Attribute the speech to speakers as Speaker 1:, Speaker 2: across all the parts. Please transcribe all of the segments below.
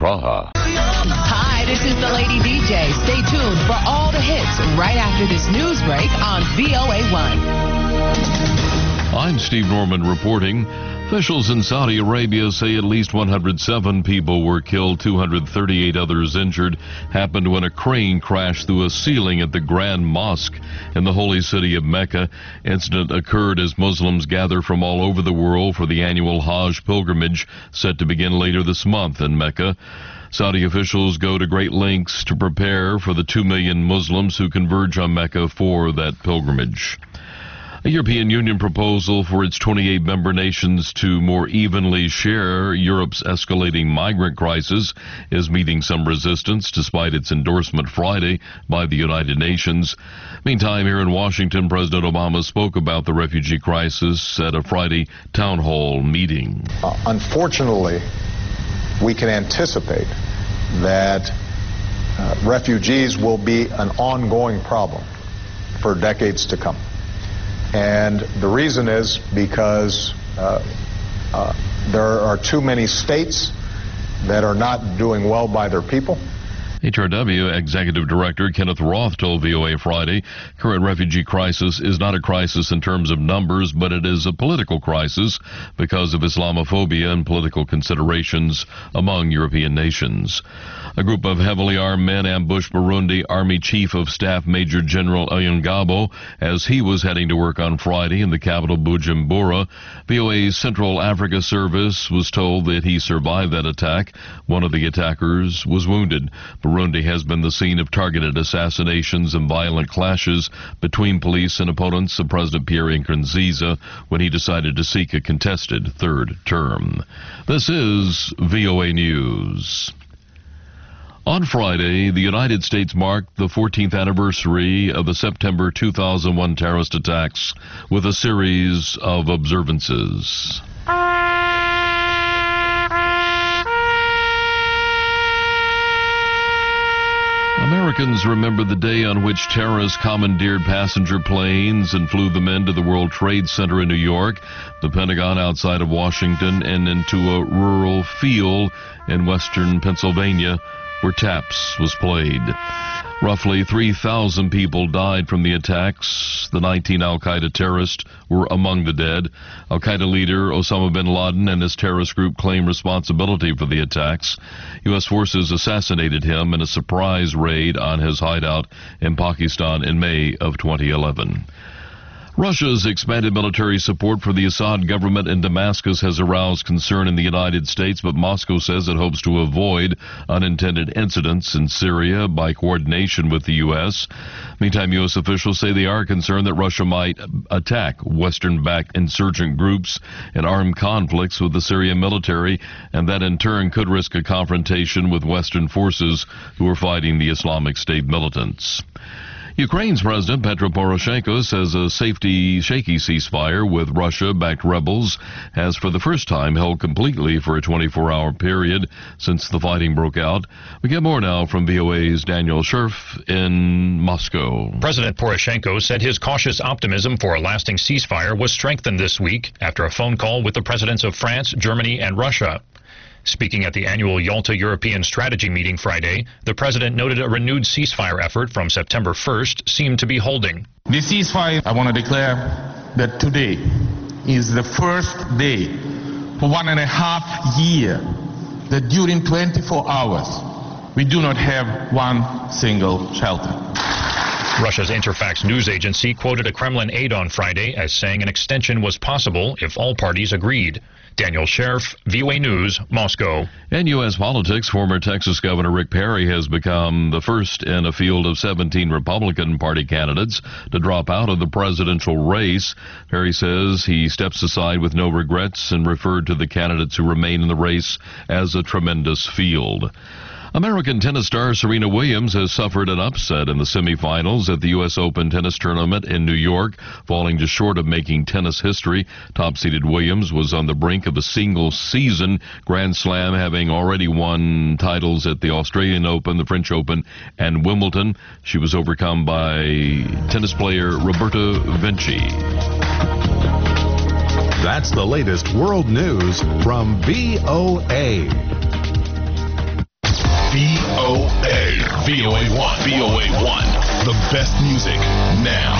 Speaker 1: Praha.
Speaker 2: Hi, this is the Lady DJ. Stay tuned for all the hits right after this news break on VOA1.
Speaker 3: I'm Steve Norman reporting. Officials in Saudi Arabia say at least 107 people were killed, 238 others injured. Happened when a crane crashed through a ceiling at the Grand Mosque in the holy city of Mecca. Incident occurred as Muslims gather from all over the world for the annual Hajj pilgrimage set to begin later this month in Mecca. Saudi officials go to great lengths to prepare for the 2 million Muslims who converge on Mecca for that pilgrimage. A European Union proposal for its 28 member nations to more evenly share Europe's escalating migrant crisis is meeting some resistance despite its endorsement Friday by the United Nations. Meantime, here in Washington, President Obama spoke about the refugee crisis at a Friday town hall meeting.
Speaker 4: Unfortunately, we can anticipate that refugees will be an ongoing problem for decades to come. And the reason is because there are too many states that are not doing well by their people.
Speaker 3: HRW Executive Director Kenneth Roth told VOA Friday, current refugee crisis is not a crisis in terms of numbers, but it is a political crisis because of Islamophobia and political considerations among European nations. A group of heavily armed men ambushed Burundi Army Chief of Staff Major General Oyungabo as he was heading to work on Friday in the capital Bujumbura. VOA's Central Africa Service was told that he survived that attack. One of the attackers was wounded. Burundi has been the scene of targeted assassinations and violent clashes between police and opponents of President Pierre Nkurunziza when he decided to seek a contested third term. This is VOA News. On Friday, the United States marked the 14th anniversary of the September 2001 terrorist attacks with a series of observances. Americans remember the day on which terrorists commandeered passenger planes and flew them into the World Trade Center in New York, the Pentagon outside of Washington, and into a rural field in western Pennsylvania where TAPS was played. Roughly 3,000 people died from the attacks. The 19 al-Qaeda terrorists were among the dead. Al-Qaeda leader Osama bin Laden and his terrorist group claim responsibility for the attacks. U.S. forces assassinated him in a surprise raid on his hideout in Pakistan in May of 2011. Russia's expanded military support for the Assad government in Damascus has aroused concern in the United States, but Moscow says it hopes to avoid unintended incidents in Syria by coordination with the U.S. Meantime, U.S. officials say they are concerned that Russia might attack Western-backed insurgent groups in armed conflicts with the Syrian military, and that in turn could risk a confrontation with Western forces who are fighting the Islamic State militants. Ukraine's President Petro Poroshenko says a shaky ceasefire with Russia-backed rebels has for the first time held completely for a 24-hour period since the fighting broke out. We get more now from VOA's Daniel Scherf in Moscow.
Speaker 5: President Poroshenko said his cautious optimism for a lasting ceasefire was strengthened this week after a phone call with the presidents of France, Germany, and Russia. Speaking at the annual Yalta European Strategy meeting Friday, the president noted a renewed ceasefire effort from September 1st seemed to be holding.
Speaker 6: The ceasefire, I want to declare that today is the first day for 1.5 years that during 24 hours we do not have one single shelter.
Speaker 5: Russia's Interfax news agency quoted a Kremlin aide on Friday as saying an extension was possible if all parties agreed. Daniel Scherf, VOA News, Moscow.
Speaker 3: In U.S. politics, former Texas Governor Rick Perry has become the first in a field of 17 Republican Party candidates to drop out of the presidential race. Perry says he steps aside with no regrets and referred to the candidates who remain in the race as a tremendous field. American tennis star Serena Williams has suffered an upset in the semifinals at the U.S. Open tennis tournament in New York, falling just short of making tennis history. Top-seeded Williams was on the brink of a single-season Grand Slam, having already won titles at the Australian Open, the French Open, and Wimbledon. She was overcome by tennis player Roberta Vinci.
Speaker 7: That's the latest world news from VOA.
Speaker 1: VOA1. VOA1. The best music now.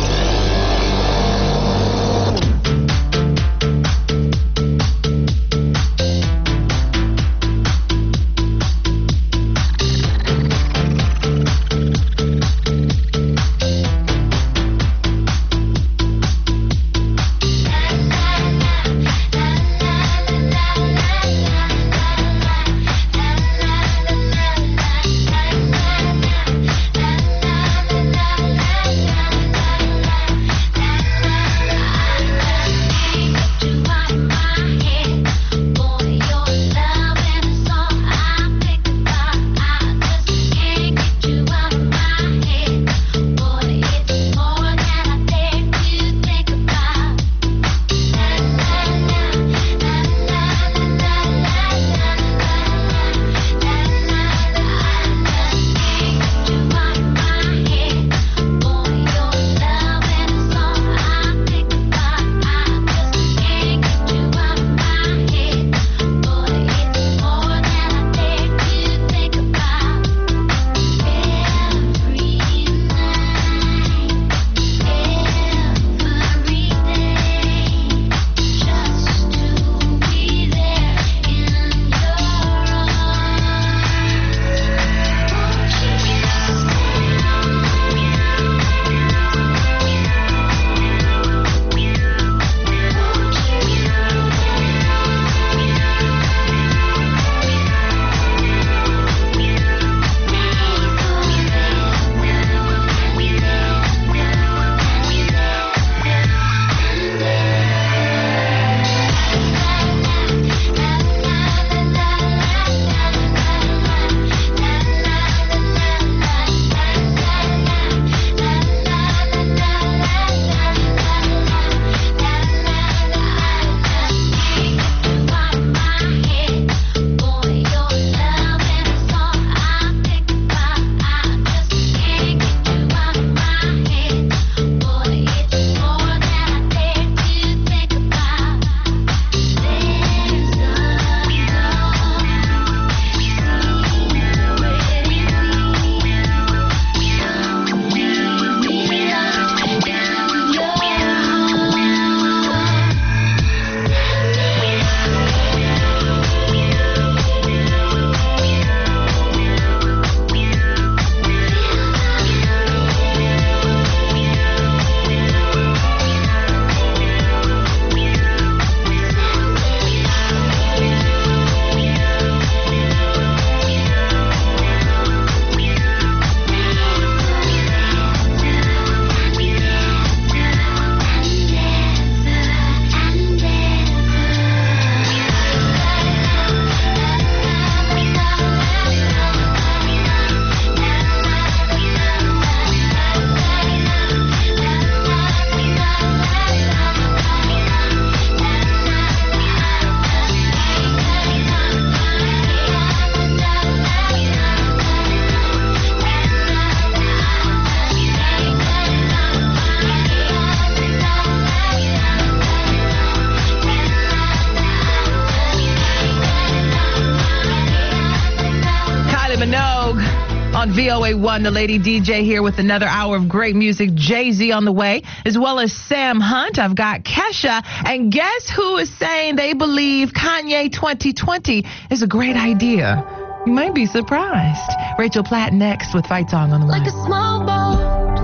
Speaker 2: on VOA1, the Lady DJ here with another hour of great music. Jay-Z on the way, as well as Sam Hunt. I've got Kesha. And guess who is saying they believe Kanye 2020 is a great idea? You might be surprised. Rachel Platt next with Fight Song on the way.
Speaker 7: Like a small boat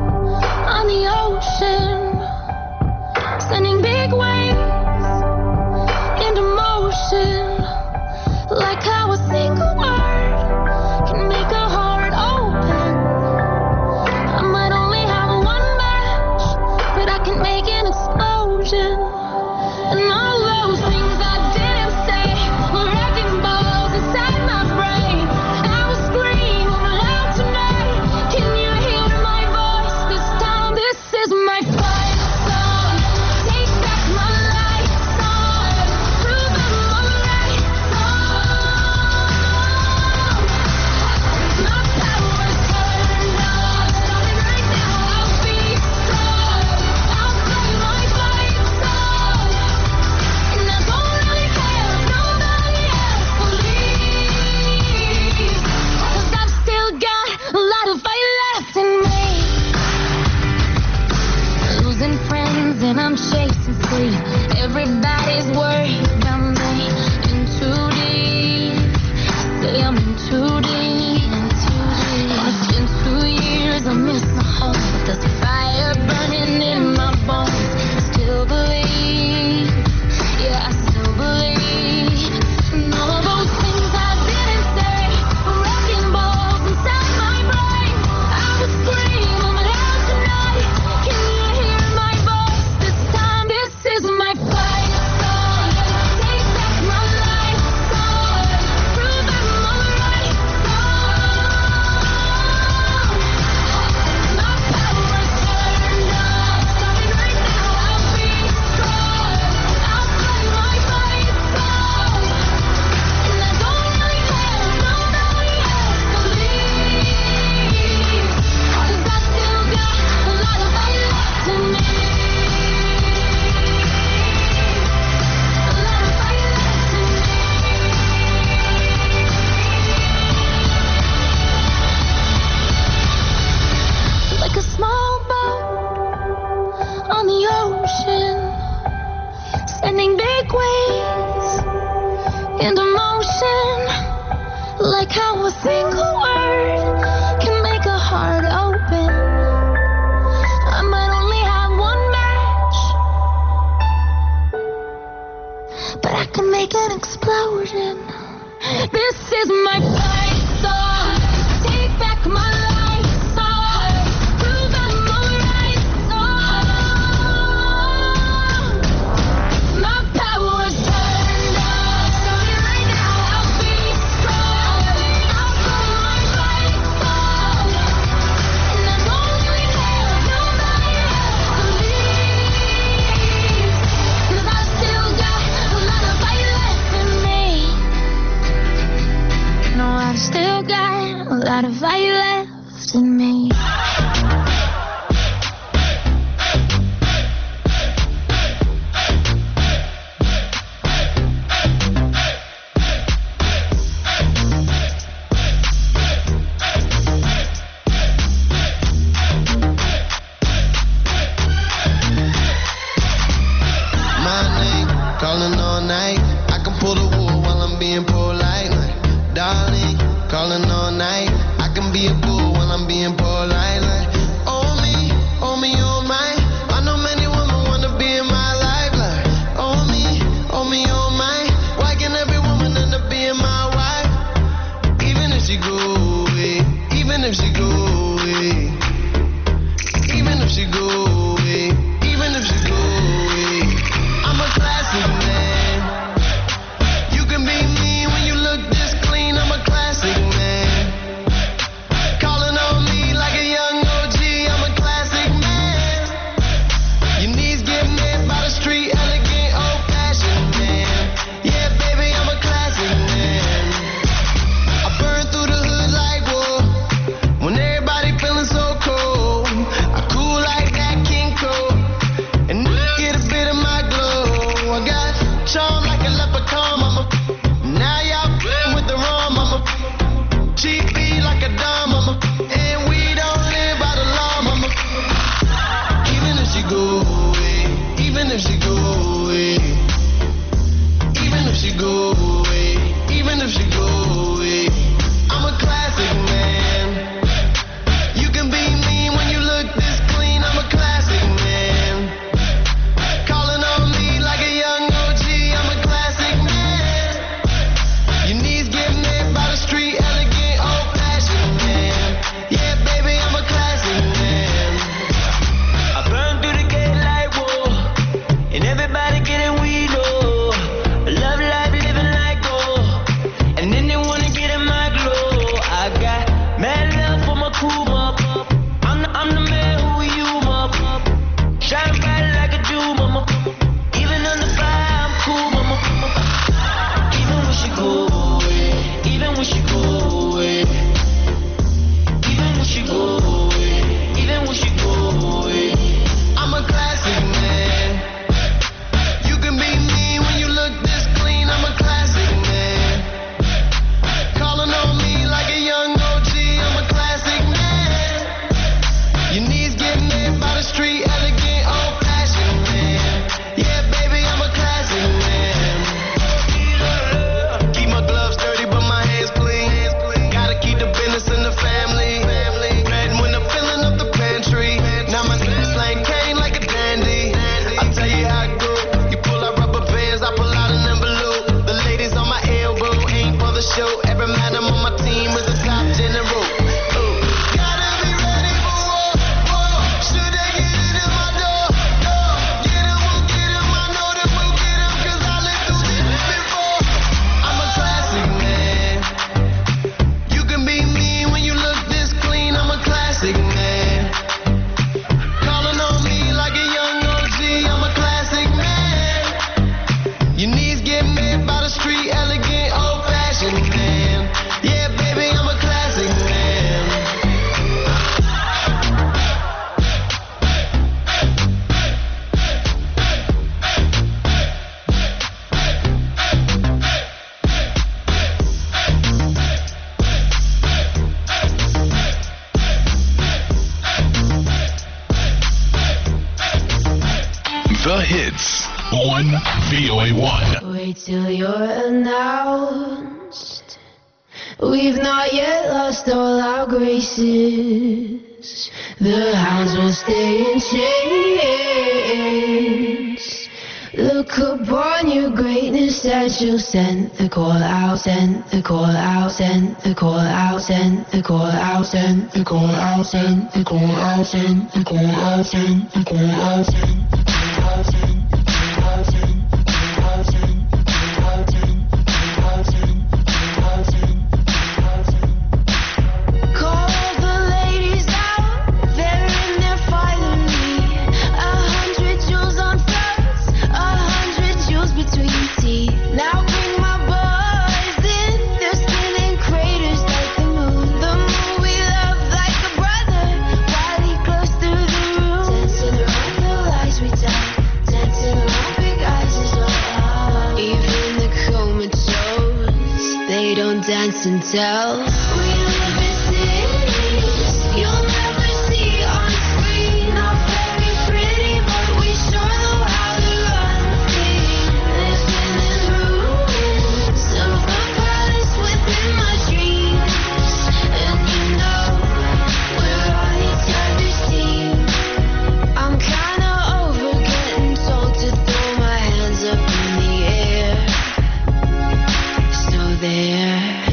Speaker 7: on the ocean, sending big waves into motion. Like how a single word can make a heart open. I might only have one match, but I can make an explosion. And all those things I didn't say were wrecking balls inside my brain. I will scream loud tonight. Can you hear my voice this time? This is my fight song. Take back my life. sleep. Everybody's worried about me. In too deep. Say I'm in too deep. It's been 2 years, I miss my home. But there's a fire burning in my bones. Still believe. Yeah, I still believe. And all of those things I didn't say were wrecking balls inside my brain. I would scream, but out tonight. Can you hear my voice this time? This is my fight song. Take back my life song. Prove I'm alright song. My power's turned on. Starting right now, I'll be strong. I'll fight my fight song. And I don't really care if nobody else believes. 'Cause I still got a lot of fight left in me. A lot of fight left in me. Like a small boat on the ocean, sending big waves into motion. Like how a single word can make a heart open. I might only have one match, but I can make an explosion. This is my fight song. Take back my life song. Prove I'm alright song. My power's turned on. Starting right now, I'll be strong. I'll fight my fight song. And I don't really care if nobody else believes. 'Cause I still got a lot of fight left in me. No, I've still got a lot of fight left in me.
Speaker 8: My name, calling all night. I can pull the wool while I'm being polite. Like, darling, calling all night. I can be a fool while I'm being polite. Like, oh me, oh my. I know many women wanna be in my life. Like, oh me, oh my. Why can every woman end up being my wife? Even if she go away, even if she go away, even if she go away, even if she go away. I'm a classic man. You can be mean when you look this clean. I'm a classic man. Calling on me like a young OG. I'm a classic man. Your knees get met by the street, elegant, old-fashioned man. Yeah, baby, I'm a classic man. I burn through the hood like wool. When everybody feeling so cold, I cool like that King Cole. And get a bit of my glow. I got charm like a leprechaun, mama. Now y'all with the rum, mama. Cheap beat like a dumb, mama. And we don't live by the law, mama. Even if she go away, even if she go away, even if she go away, even if she go away, I'm a classic man. You can be mean when you look this clean. I'm a classic man. Calling on me like a young OG. I'm a classic man. Your knees get met by the street, elegant, old-fashioned man. Yeah, baby, I'm a classic man. I burn through the gate like whoa, and everybody getting weed, oh. I love life, living like gold, and then they wanna get in my glow. I got mad love for my crew, mop. I'm the man who you, mop. Shine bright like a Jew, mama. Even under fire, I'm cool, mama. Even when she go away, even when she go away, even when she go away, even when she go away, I'm a classic man. You can be mean when you look this clean. I'm a classic man. Calling on me like a young OG. I'm a classic man. Your knees get met by the street, elegant, old-fashioned man. Yeah, baby.
Speaker 1: on VOA1.
Speaker 7: Wait till you're announced. We've not yet lost all our graces. The hounds will stay in chains. Look upon your greatness as you'll send the call out, send the call out, send the call out, send the call out, send the call out, send the call out, send the call out, send the call out, send the call out, send. Dance and tell. We live in cities you'll never see on screen. Not very pretty, but we sure know how to run things. Living in ruins of a palace within my dreams. And you know we're on each other's team. I'm kinda over getting told to throw my hands up in the air. So there.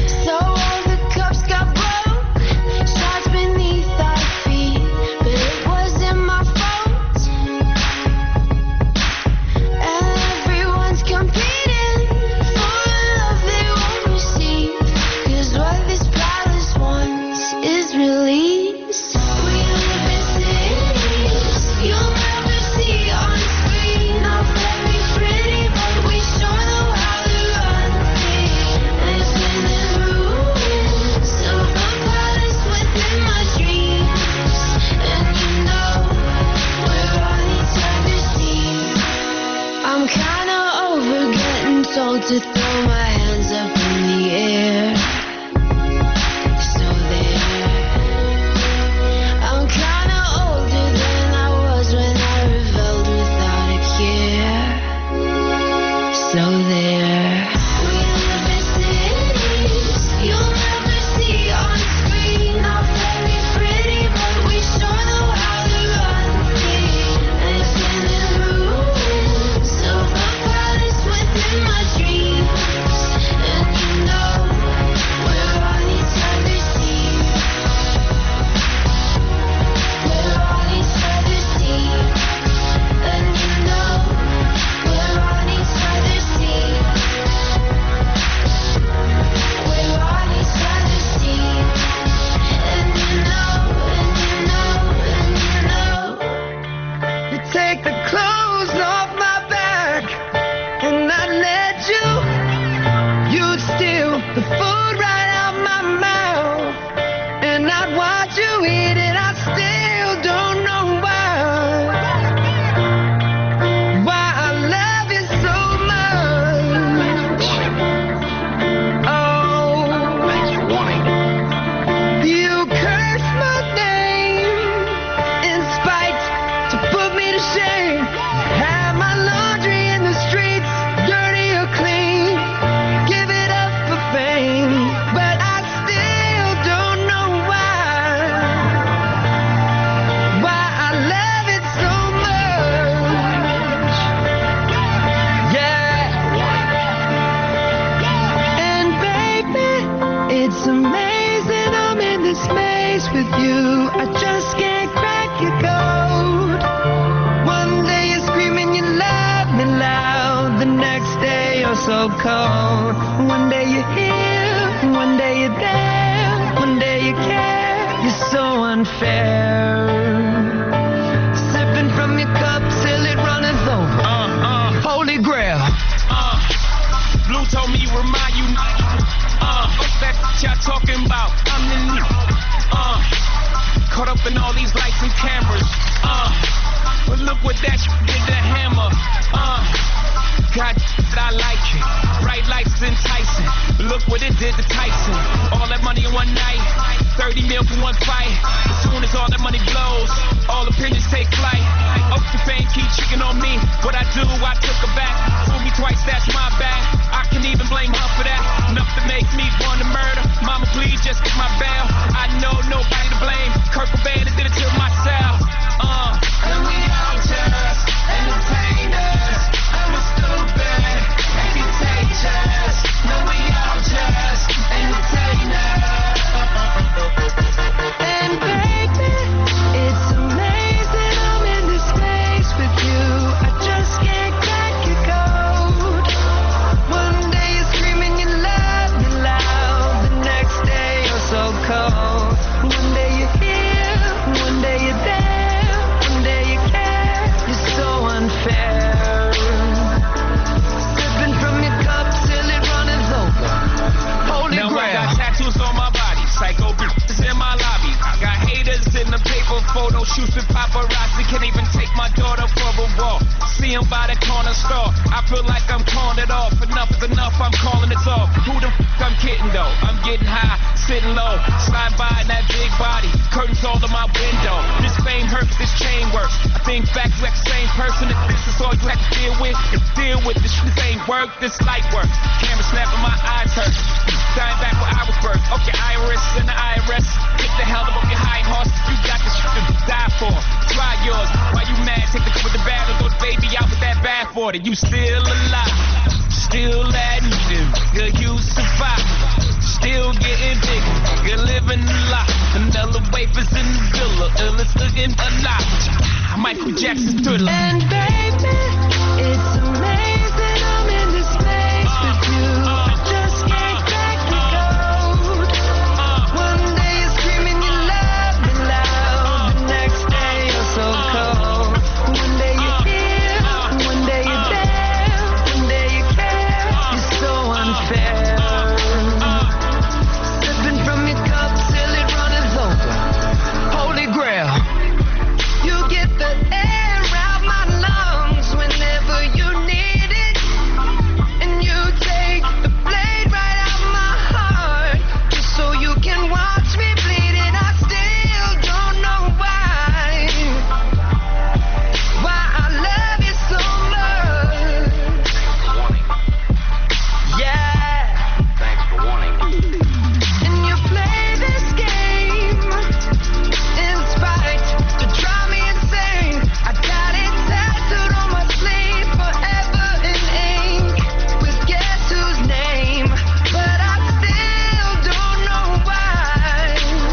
Speaker 7: To throw my hands up in the air. So there. I'm kinda older than I was when I rebelled without a care. So there. We live in cities you'll never see on screen. Not very pretty, but we sure know how to run things. Living in ruins of a palace within my dreams. Cold. One day you're here, one day you're there, one day you care. You're so unfair. Sipping from your cup till it runneth over. Holy grail.
Speaker 9: Blue told me remind you. What's that y'all talking about? I'm the new. Caught up in all these lights and cameras. But look what that did to Hammer. God, I like it. Bright lights enticing. Look what it did to Tyson. All that money in one night. 30 mil for one fight. As soon as all that money blows, all opinions take flight. Up the fame, keep chicken on me. What I do, I took her back. Fool me twice, that's my bad. I can even blame her for that. Enough to make me want to murder. Mama, please just get my bail. I know nobody to blame. Kurt Cobain did it to myself. And we all just entertainers. And we're stupid and contagious. No, we all just entertainers.
Speaker 7: And baby, it's amazing I'm in this space with you. I just can't crack your code. One day you're screaming you love me loud. The next day you're so cold. One day you're here, one day you're there. One day you care, you're so unfair. Sipping from your cup till it runneth over. Holy
Speaker 9: Now I
Speaker 7: grail.
Speaker 9: got tattoos on my body, psycho bitches in my lobby. I got haters in the paper photo shoots with paparazzi. Can't even take my daughter for a walk. See him by the corner store. I feel like I'm calling it off. Enough is enough, I'm calling it off. Who the f*** I'm kidding though? I'm getting high, sitting low. Slide by in that big body, curtains all in my window. This fame hurts, this chain works. I think back to that same person. If this is all you have to deal with, you deal with this. This ain't work, this light work. Camera snapping, my eyes hurt. Dying back where I was birthed. Okay, Iris and the IRS. Get the hell up on your high horse. You got the shit to die for. Try yours. Why you mad? Take the cup with the battle. Throw the baby out with that bad for it. You still alive. Still admitting. Good, you survive. Still getting bigger. Good living a lot. Vanilla wafers in the villa. Illest looking alive. Michael Jackson's Thriller.
Speaker 7: And baby, it's amazing I'm in this space with you. I just can't crack your code. One day you're screaming you love me loud. The next day you're so cold. One day you're here, one day you're there. One day you care, you're so unfair. Sipping from your cup till it runneth over. Holy grail. You get the air out my lungs whenever you need it. And you take the blade right out my heart just so you can watch me bleed. And I still don't know why I love you so much. Yeah.
Speaker 10: Thanks for warning.
Speaker 7: And you play this game in spite to drive me insane. I got it tattooed on my sleeve forever in ink with guess whose name. But I still don't know why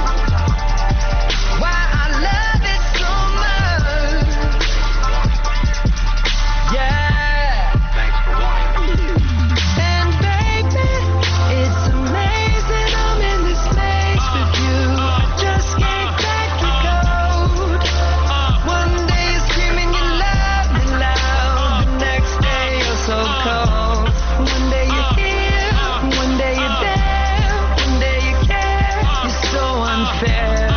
Speaker 7: I love it so much. Yeah.
Speaker 10: Thanks for warning.
Speaker 7: And baby, it's amazing I'm in this space with you. I just can't crack your code. One day you're screaming you love me loud. The next day you're so cold. One day you're here, one day you're there. One day you care, you're so unfair.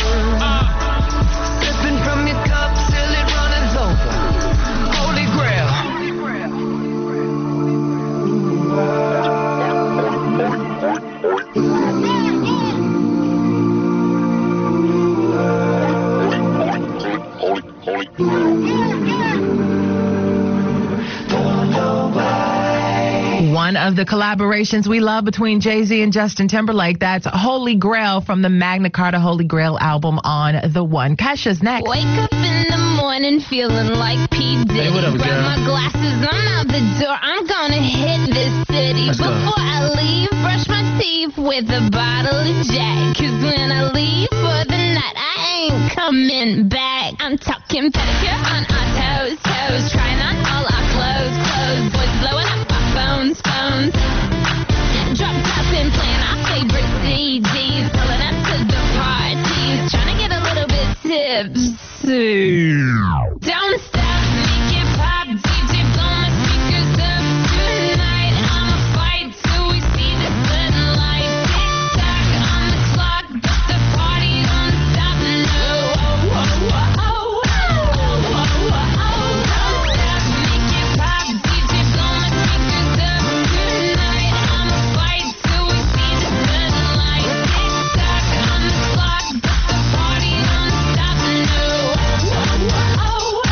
Speaker 7: Sipping from your cup till it runneth over. Holy grail.
Speaker 2: One of the collaborations we love between Jay-Z and Justin Timberlake. That's Holy Grail from the Magna Carta Holy Grail album on The One. Kesha's next.
Speaker 11: Wake up in the morning feeling like P. Diddy.
Speaker 12: Hey, what up,
Speaker 11: Grab
Speaker 12: girl?
Speaker 11: my glasses, I'm out the door. I'm gonna hit this city.
Speaker 12: Let's go.
Speaker 11: Before I leave, brush my teeth with a bottle of Jack. 'Cause when I leave for the night, I ain't coming back. I'm talking pedicure on our toes, toes. Trying on all our clothes, clothes. Boys blowing up our phones, phones. Drop top and playing our favorite CDs. Pulling up to the parties. Trying to get a little bit tipsy. Don't stop, make it pop. DJ blow my speakers up tonight. I'ma fight till we see the sunlight. Tick tock on the clock, but the party don't stop. No. Don't stop, make it pop. DJ blow my speakers up tonight. I'ma fight till we see the sunlight. Tick tock on the clock, but the party don't stop. No.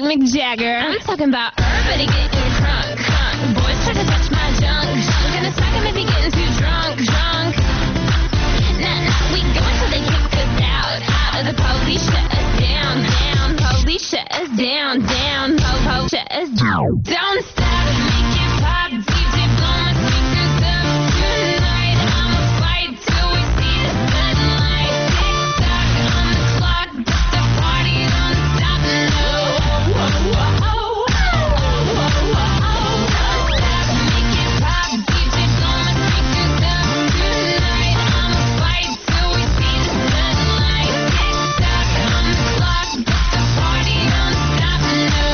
Speaker 11: Mick Jagger. I'm talking about everybody getting crunk, crunk. Boys try to touch my junk, junk. Gonna smack him if he getting too drunk, drunk. Nah, we go until they kick us out, out. The police shut us down, down. Police shut us down, down. Police shut us down. Don't stop, make it pop. DJ blow my speakers up tonight. I'ma fight till we see the sunlight. Tick-tock on the clock, but the party don't stop, no. Make it pop, DJ blow my speakers up tonight. I'ma fight till we see the sunlight. Tick-tock on the clock, but the party don't stop, no.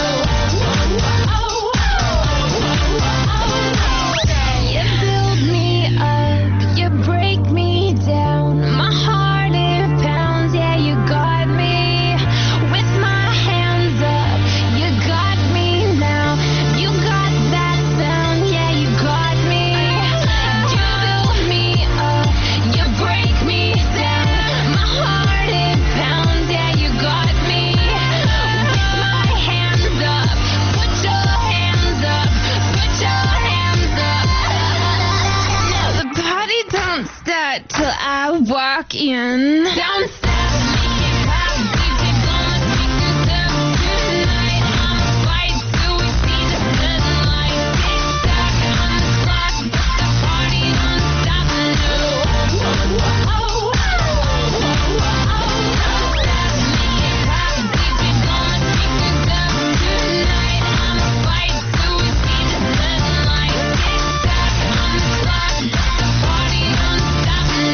Speaker 11: You build me up, you break me down. My heart it pounds, yeah, you got me. With my hands up, you got me now. You got that sound, yeah, you got me. You build me up, you break me down. My heart it pounds, yeah, you got me. With my hands up, put your hands up, put your hands up. Now the party don't start till I walk in. Don't stop, make it pop, DJ blow my speakers up tonight. I'ma fight till we see the sunlight. Tick-tock on the clock, but the party don't stop, no. Don't stop, make it pop, DJ blow my speakers up tonight. I'ma fight till we see the sunlight. Tick-tock on the clock, but the party don't stop, no.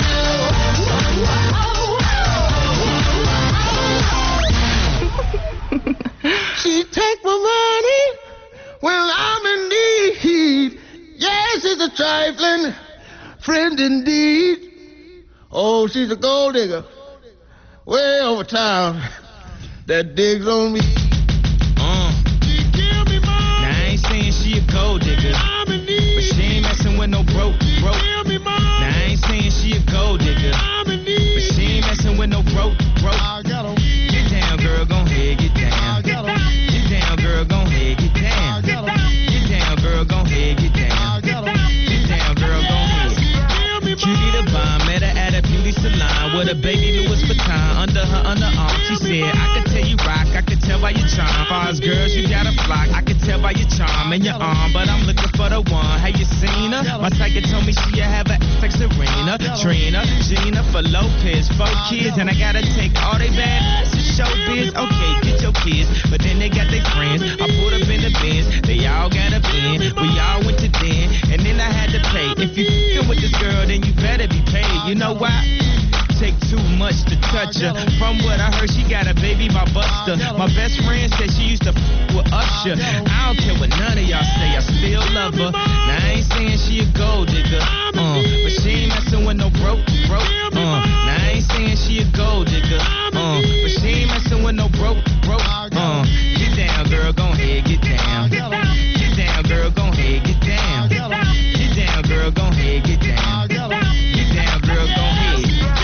Speaker 12: She take my money when I'm in need. Yes, it's a trifling friend indeed. Oh, she's a gold digger way over town that digs on me. She give me money.
Speaker 13: Now I ain't saying she a gold digger,
Speaker 12: I'm in need.
Speaker 13: but she ain't messing with no broke.
Speaker 12: Give me money.
Speaker 13: Now I ain't saying she a gold digger,
Speaker 12: I'm in
Speaker 13: but
Speaker 12: need.
Speaker 13: she ain't messing with no broke.
Speaker 12: I got a
Speaker 13: Get down, girl, gon' head, get down. Get down, girl, gon' head, get down. Get down, girl, gon' head, get down. Get down, girl, gon' head. Cutie the bomb, met her at a beauty salon with a baby Louis Vuitton under her underarm. She said, I could tell you rock, I could tell by your charm. Far as girls, you got a flock, I could tell by your charm and your arm. But I'm looking for the one, have you seen her? My psychic told me she have a like Serena, Trina, Gina, for Lopez, 4 kids, and I gotta take all they bad to show biz. Okay, get your kids, but then they got their friends. I pulled up in the Benz, they all got a bin. We all went to den, and then I had to pay. If you f***ing with this girl, then you better be paid. You know why? Take too much to touch her. From what I heard, she got a baby by Buster. My best friend said she used to f with Usher. I don't care what none of y'all say, I still love her. Now I ain't saying she a gold digger, but she ain't messing with no broke. Now I ain't saying she a gold digger, but she ain't messing with no broke. Get down, girl, gon' head, get down. Get down, girl, gon' head, get down. Get down, girl, gon' head, get down. Get down, girl, gon' head.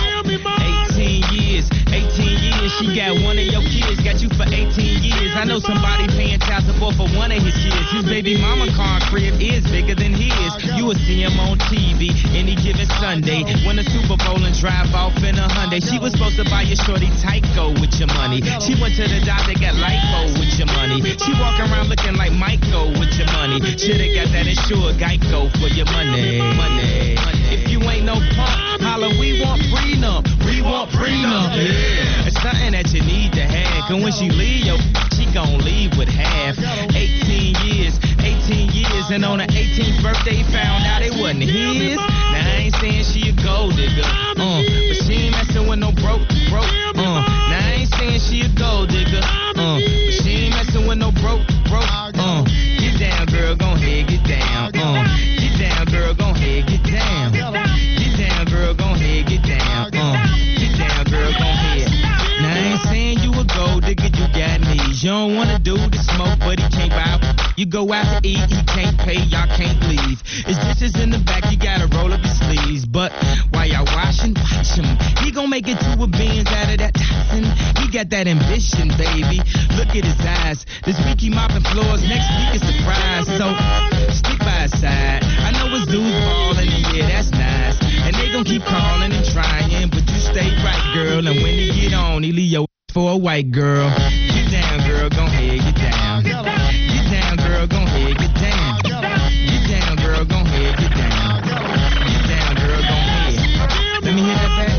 Speaker 13: 18 years, she got one of your kids, got you for 18 years. I know somebody paying child support for one of his kids. His baby mama car crib is bigger than his. You will see him on TV any given Sunday. Win a Super Bowl and drive off in a Hyundai. She was supposed to buy your shorty Tyco with your money. She went to the doctor, got lipo with your money. She walk around looking like Michael with your money. Shoulda got that insured Geico for your money. If you ain't no punk, holla, we want prenup. We want prenup. Yeah. It's something that you need to have. Cause when she leave, she gon' leave with half. 18 years, and on her 18th birthday, found out it wasn't his. Now I ain't saying she a gold digger, but she ain't messing with no broke. Now I ain't saying she a gold digger, but she ain't messing with no broke. Get down, girl, gon' head, get down. Get down, girl, gon' head, get down. Get down, girl, gon' head, get down. Get down, girl, gon' head. Now I ain't saying you a gold digger, you got knees. You don't wanna do the smoke, but he can't buy. You go out to eat, he can't pay, y'all can't leave. His dishes in the back, you gotta roll up your sleeves. But while y'all washing, watch him. He gon' make it to a beans out of that Tyson. He got that ambition, baby. Look at his eyes. This week he mopping floors, next week is surprise. So stick by his side. I know his dudes ballin', and yeah, that's nice. And they gon' keep calling and trying, but you stay right, girl. And when he get on, he leave your for a white girl. Get down, girl, gon' head, get down. Get down, girl, gon' head, get down. Get down, girl, gon' head, get down. Get down, girl, gon' head. Let me hear that back.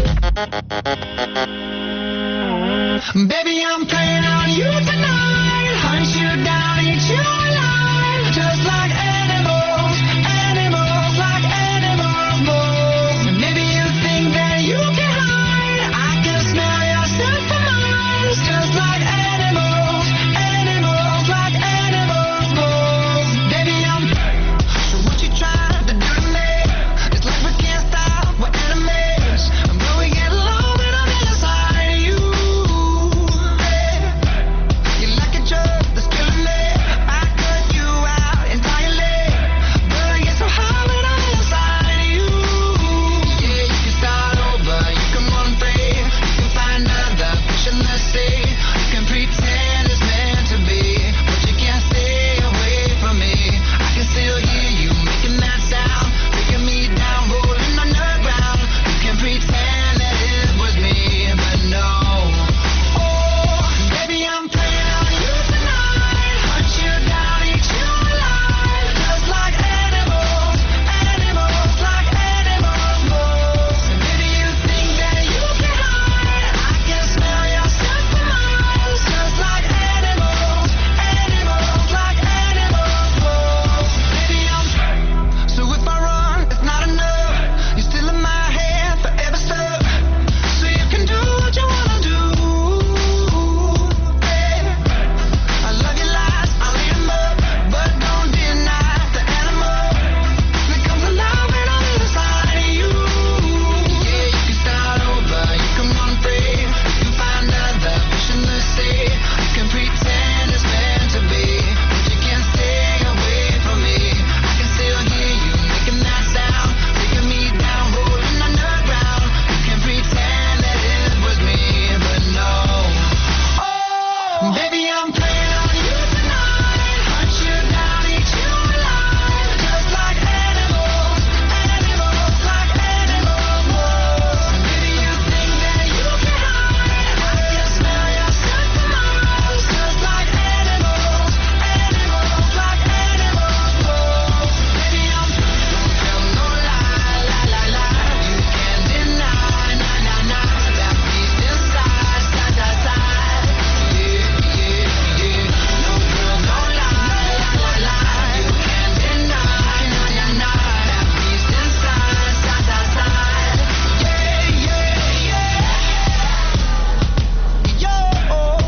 Speaker 14: Baby, I'm playing on you tonight. Hunt you down, eat you alive. Just like animals, animals, like animals move. And maybe you think that you can hide. I can smell yourself for miles. Just like animals, animals, like animals move. Baby, I'm so what you trying to do to me? It's like we can't stop, we're enemies. But we get along when I'm inside of you. You like a drug that's killing me. I cut you out entirely. But I get so high when I'm inside of you. Yeah, you can start over, you can run free. You can find another fish in the sea. You can pretend it's meant to be, but you can't stay away from me. I can still hear you making that sound, breaking me down, rolling underground. You can pretend that it was me, but no. Oh, baby, I'm playing on you tonight. Hunt you down, eat you alive. Just like animals, animals, like animals move. And baby, you think that you can hide. I can smell yourself for miles. Just like animals, animals, like animals move. Baby, I'm so if I run, it's not enough. You're still in my head, forever stuck. So you can do what you wanna do. I love your lies, I'll eat 'em up, but don't deny the animal that comes alive when I'm inside of you. Yeah, you can start over, you can run free, you can find another fish in the sea. You can pretend it's meant to be, but you can't stay away from me. I can still hear you making that sound, taking me down, rolling underground. You can pretend that it was me, but no. Oh, baby, I'm playing on you tonight. Hunt you down, eat you alive. Just like animals, animals, like animals move. And baby, you think that you can hide. I can smell yourself for miles. Just like animals, animals, like animals move. Baby, don't tell no lie, lie, lie, lie. You can't deny, nah, nah, nah. That beast inside, side, side, side. Yeah, yeah, yeah. No girl, no lie, lie, lie, lie. You can't deny, nah, nah, nah. That beast inside, side, side, side. Yeah, yeah, yeah. Yo, whoa,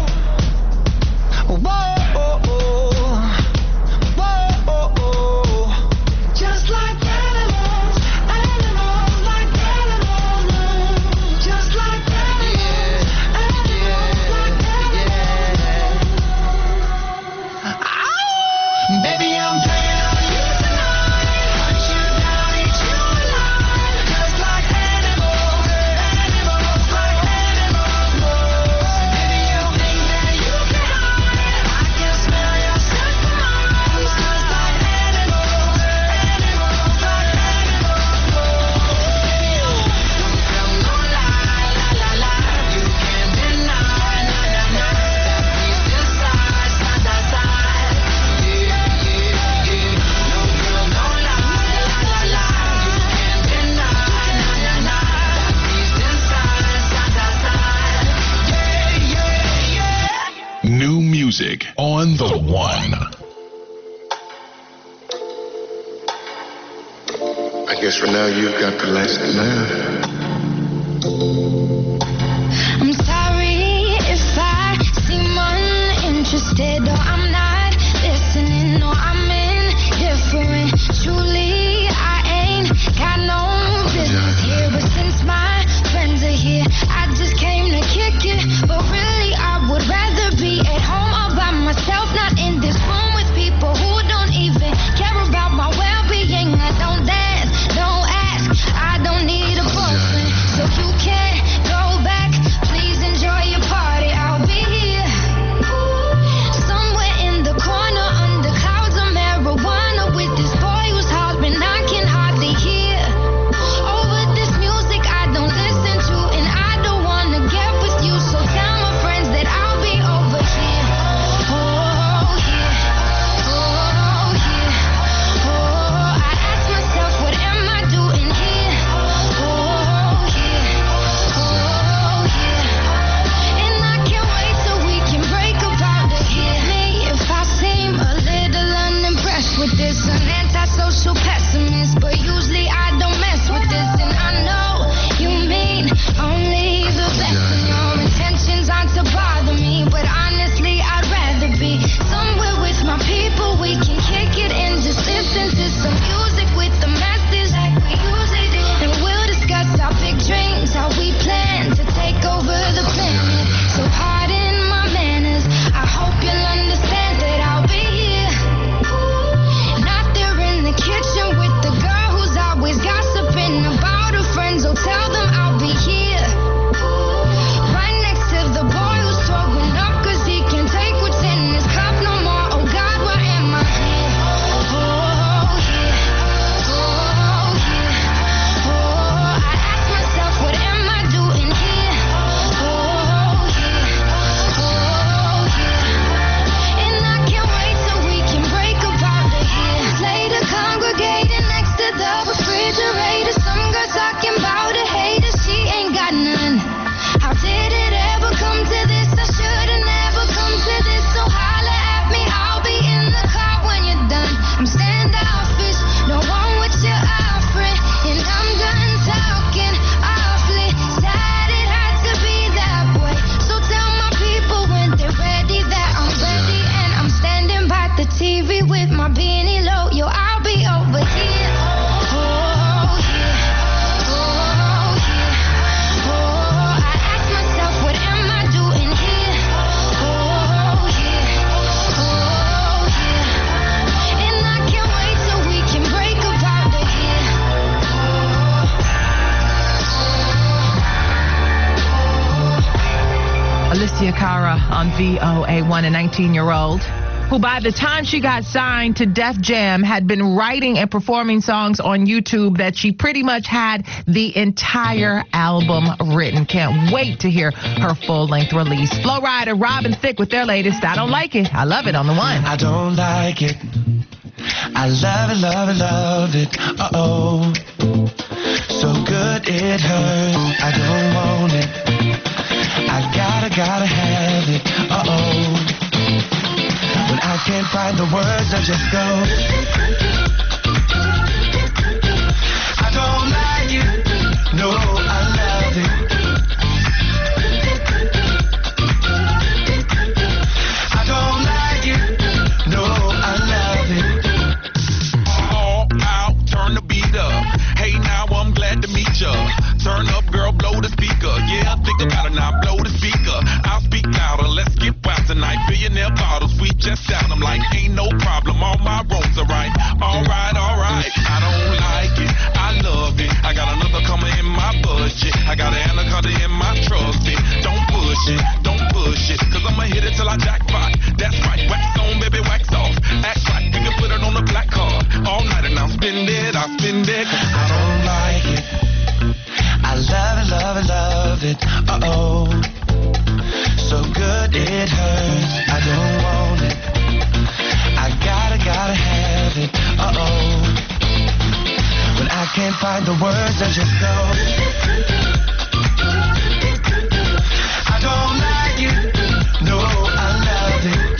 Speaker 14: just like animals, animals, like animals move. Just like animals, animals, like animals. Baby, I'm playing on you tonight. Hunt you down, eat you alive. Just like animals, animals, like animals move. Baby, you think that you can hide. I can smell yourself for miles. Just like animals, animals, like animals move. Baby, don't tell no lie, lie, lie, lie. You can't deny, nah, nah, nah. That beast inside, side, side, side. Yeah, yeah, yeah. No girl, no lie, lie, lie, lie. You can't deny, nah, nah, nah. That beast inside, side, side, side. Yeah, yeah, yeah.
Speaker 1: New music on the one.
Speaker 15: I guess for now you've got the last laugh.
Speaker 7: I'm sorry if I seem uninterested or I'm not listening or I'm indifferent. Truly, I ain't got no business here, but since my friends are here, I just came to kick it. But really, I would rather be at home all by myself, not in this room with people who don't even care about my well-being. I don't dance, don't ask, I don't need a boyfriend, so you can't
Speaker 2: Tiakara on VOA1, a 19-year-old who by the time she got signed to Def Jam had been writing and performing songs on YouTube that she pretty much had the entire album written. Can't wait to hear her full-length release. Flo Rida, Robin Thicke with their latest I Don't Like It. I Love It on the one.
Speaker 14: I don't like it. I love it, love it, love it. Uh-oh. So good it hurts. I don't want it. I gotta have it. Uh-oh. When I can't find the words, I just go. I don't like it. No, I love it. I don't like it. No, I love it.
Speaker 9: All out, turn the beat up. Hey, now I'm glad to meet ya. Turn up, girl, blow the speaker. Yeah, think about it now, blow the speaker. I'll speak louder, let's get wild tonight. Billionaire bottles, we just down. I'm like, ain't no problem, all my rooms are right. Alright, alright, I don't like it, I love it. I got another coming in my budget. I got an anaconda in my trusty. Don't push it, cause I'ma hit it till I jackpot. That's right, wax on, baby, wax off. Act right, we can put it on the black card. All night and I'll spend it, I don't
Speaker 14: like it. I love it, love it, love it. Uh-oh. So good it hurts. I don't want it. I gotta have it. Uh-oh. When I can't find the words, I just go. I don't like it. No, I love it.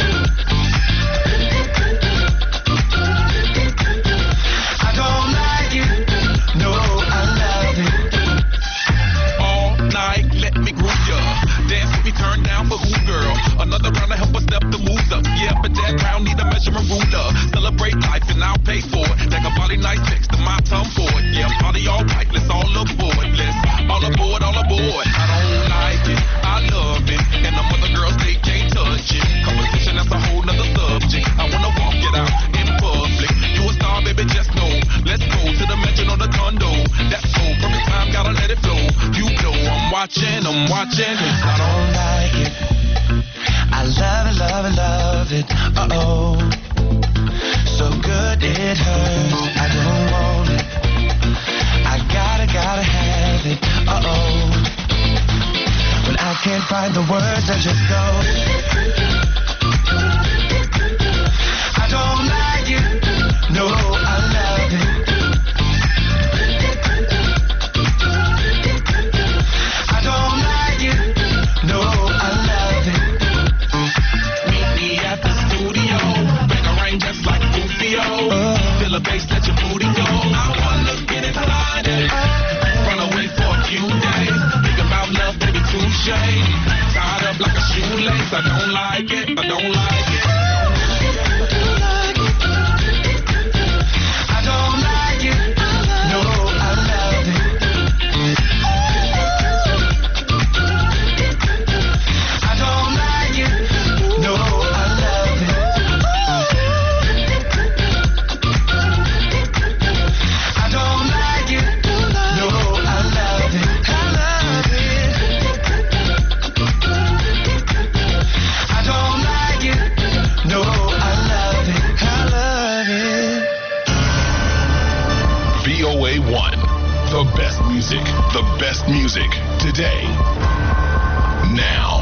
Speaker 14: I don't like it. No, I love it.
Speaker 9: all night, let me groove ya. Dance with me, turn down for who, girl? Another round to help us step the moves up. Yeah, but that round need a measuring ruler. Celebrate life and I'll pay for it. Take a body nice next to my tongue for it. Yeah, party all right, let's all aboard. Let's all aboard, all aboard. I don't like it, I love it. And the other girls, they can't touch it. Competition, that's a whole nother subject. I wanna walk it out in public. You a star, baby, just know. Let's go to the mansion or the condo. That's so perfect time, gotta let it flow. You know I'm watching.
Speaker 14: I don't like it. I love it, love it, love it. Uh-oh. So good it hurts. I don't want it. I gotta have it. Uh-oh. When I can't find the words, I just go. I don't like it. No, I love it. I don't like it. No, I love it.
Speaker 9: Meet me at the studio. Bang a rain just like Rufio. Feel a bass, let your booty go. I wanna get it started. Run away for a few days. Think about love, baby, touche. Tied up like a shoelace. I don't like it. I don't like it.
Speaker 14: I don't like it. No, I love it. I don't like it. No, I love it. I don't like it. No, I love it. I love it. I don't like it. No, I love it. I love it.
Speaker 1: VOA 1. The best music today. Now.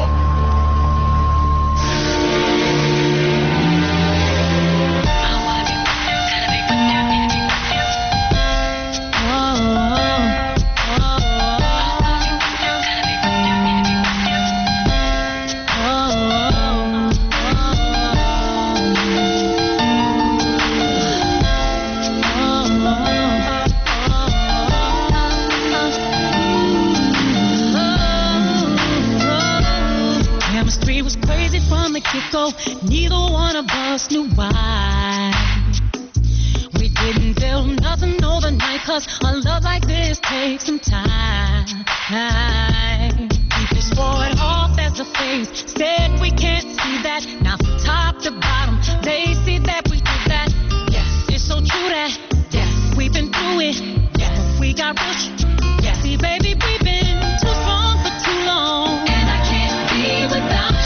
Speaker 16: Chemistry was crazy from the get-go. Neither one of us knew why. We didn't feel nothing overnight, 'cause a love like this takes some time. People swore it off as a phase, said we can't see that. Now from top to bottom, they see that we do that. Yes, it's so true that, yes, we've been through it. Yes, we got pushed. Yes, see baby, we've been too strong for too long. And I can't be without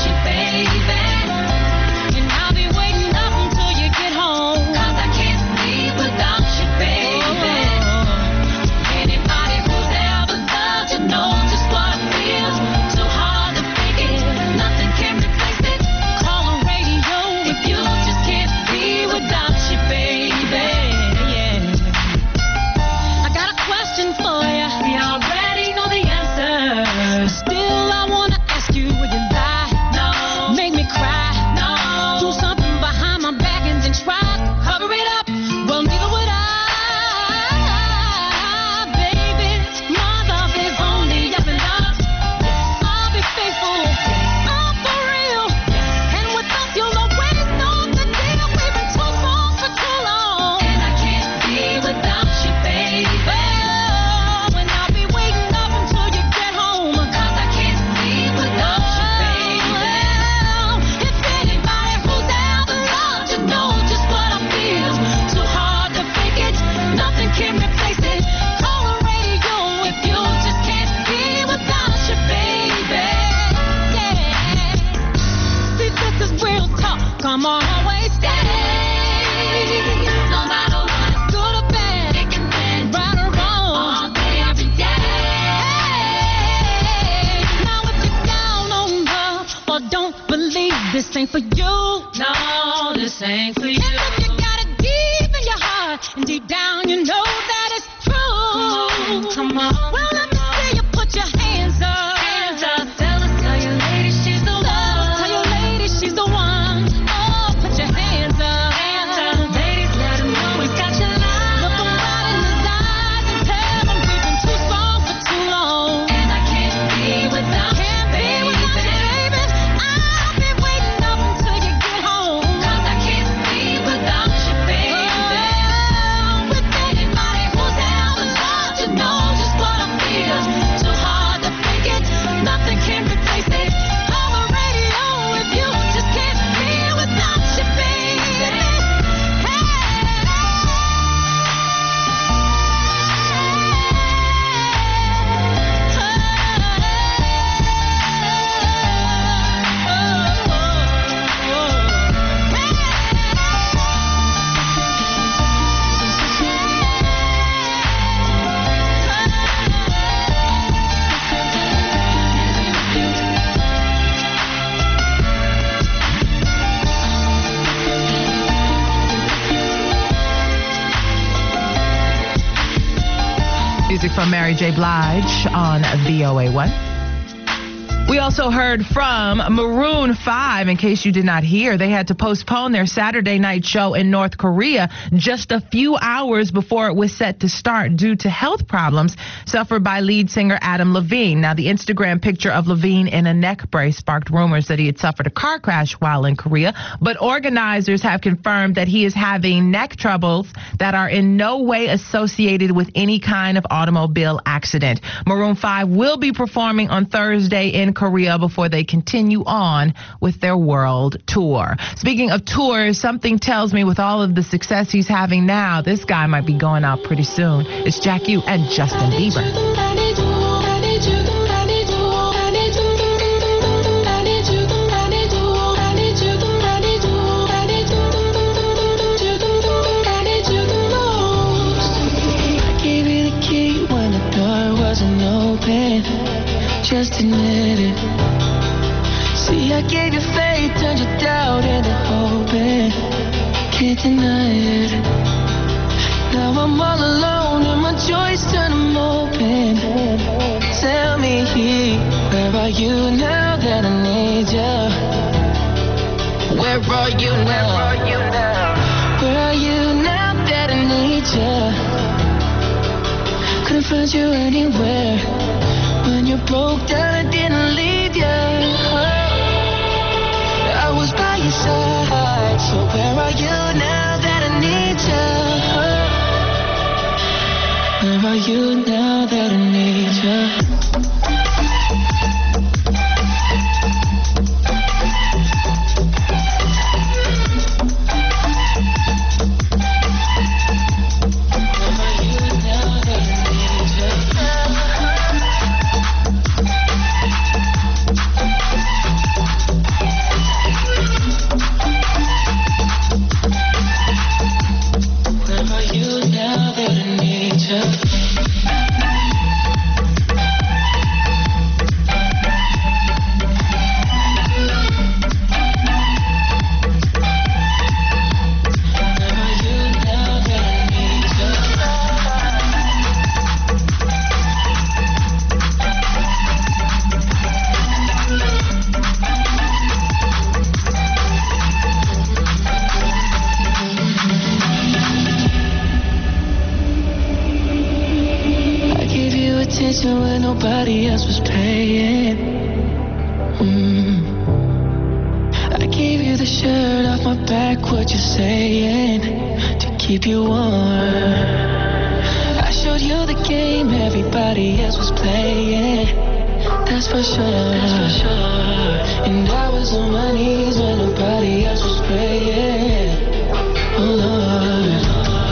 Speaker 16: this ain't for you. No, this ain't for you. And if you got it deep in your heart, and deep down you know that it's true. Come on. Well, let me see you put your hands up. Hands up. Tell your lady she's the one. Tell your lady she's the one. Oh, put your hands up. Hands up. Ladies, let him know he's got your love. Look him right in his eyes and tell him we've been too strong for too long. And I can't be without you, baby. I'll be waiting up until you get home. 'Cause I can't be without you, baby. With anybody who's ever loved, you know just what I feel. Too hard to fake it, nothing can replace it. On the radio with you, just can't be without you, baby.
Speaker 2: Music from Mary J. Blige on VOA1. We also heard from Maroon 5. In case you did not hear, they had to postpone their Saturday night show in North Korea just a few hours before it was set to start due to health problems suffered by lead singer Adam Levine. Now, the Instagram picture of Levine in a neck brace sparked rumors that he had suffered a car crash while in Korea, but organizers have confirmed that he is having neck troubles that are in no way associated with any kind of automobile accident. Maroon 5 will be performing on Thursday in Korea before they continue on with their world tour. Speaking of tours, something tells me with all of the success he's having now, this guy might be going out pretty soon. It's Jack U and Justin Bieber.
Speaker 17: I gave you the key when the door wasn't open. Just admit it. See, I gave you faith, turned your doubt into hope. Can't deny it. Now I'm all alone and my joys turn them open. Tell me, where are you now that I need you? Where are you now? Where are you now that I need you? Couldn't find you anywhere. When you broke down, I didn't leave you. I was by your side. So where are you now that I need you? Where are you now that I need you? When nobody else was paying. I gave you the shirt off my back, what you saying, to keep you warm. I showed you the game everybody else was playing. That's for sure. And I was on my knees when nobody else was praying. Oh Lord.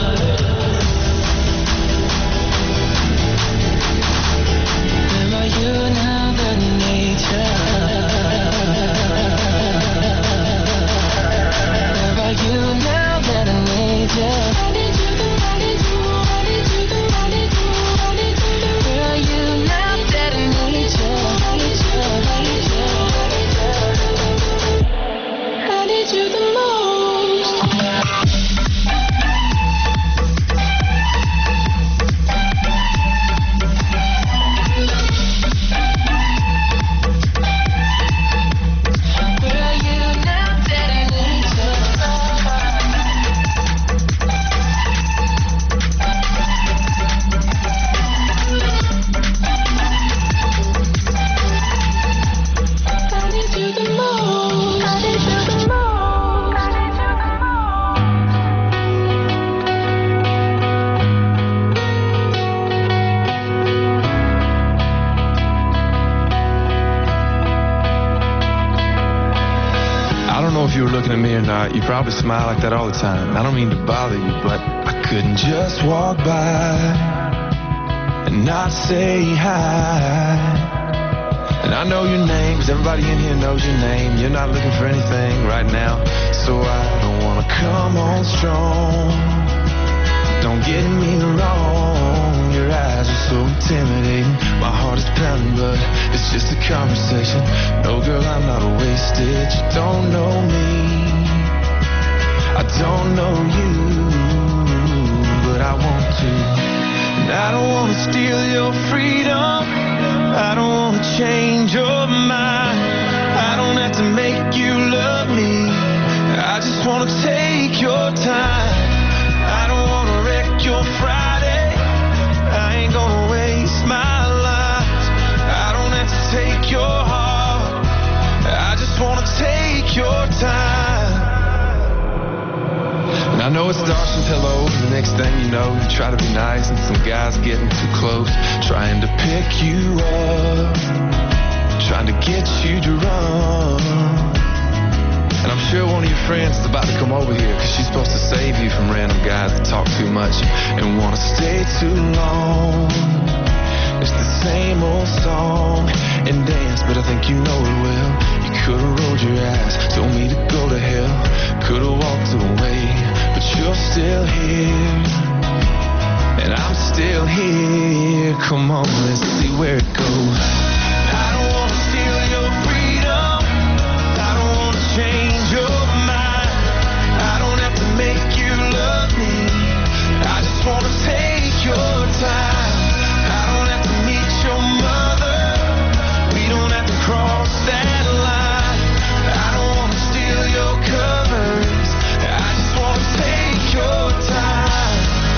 Speaker 17: You now that I need you. Where are you now that I need you? Where are you now that I need you?
Speaker 18: you were looking at me or not, you probably smile like that all the time. I don't mean to bother you, but I couldn't just walk by and not say hi. And I know your name, 'cause everybody in here knows your name. You're not looking for anything right now, so I don't wanna come on strong. Don't get me wrong, your eyes are so intimidating. My heart is pounding, but it's just a conversation. No, girl, I'm not wasted. You don't know me, I don't know you, but I want to. And I don't want to steal your freedom, I don't want to change your mind. I don't have to make you love me, I just want to take your time. I don't want to wreck your Friday, I ain't gonna waste my life. I don't have to take your heart, I just want to take your time. And I know it starts with hello, and the next thing you know, you try to be nice, and some guy's getting too close, trying to pick you up, trying to get you to run. And I'm sure one of your friends is about to come over here, 'cause she's supposed to save you from random guys that talk too much and want to stay too long. It's the same old song and dance, but I think you know it well. You could've rolled your eyes, told me to go to hell, could've walked away, but you're still here, and I'm still here. Come on, let's see where it goes. I don't want to steal your freedom, I don't want to change your mind. I don't have to make you love me, I just want to take your time. I don't have to meet your mother, we don't have to cross that line. I don't want to steal your covers, I just want to take your time.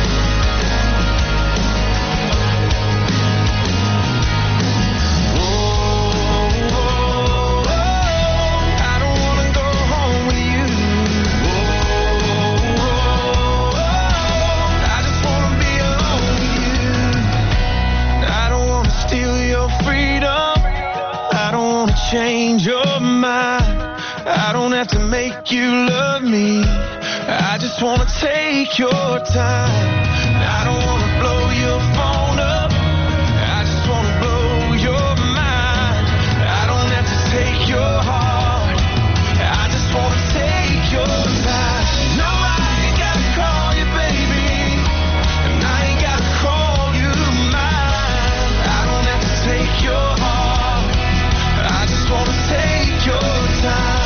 Speaker 18: Change your mind, I don't have to make you love me, I just want to take your time. I don't want to blow your phone up, I just want to blow your mind. I don't have to take your heart, I just want to take your time. No, I ain't gotta call you baby, and I ain't gotta call you mine. I don't have to take your heart, I just want to take your time.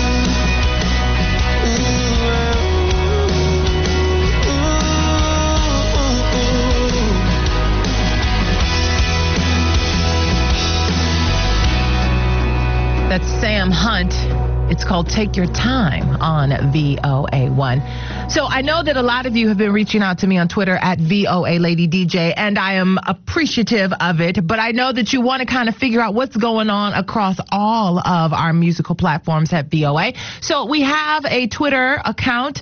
Speaker 2: That's Sam Hunt. It's called Take Your Time on VOA1. So I know that a lot of you have been reaching out to me on Twitter at VOA Lady DJ, and I am appreciative of it, but I know that you want to kind of figure out what's going on across all of our musical platforms at VOA. So we have a Twitter account,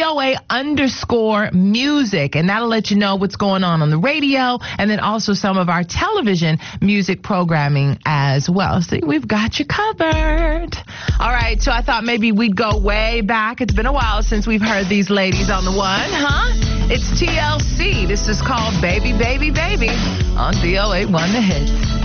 Speaker 2: VOA_music, and that'll let you know what's going on the radio, and then also some of our television music programming as well. See, we've got you covered. All right. So I thought maybe we'd go way back. It's been a while since we've heard these ladies on the one, huh? It's TLC. This is called Baby, Baby, Baby on VOA1 The Hits.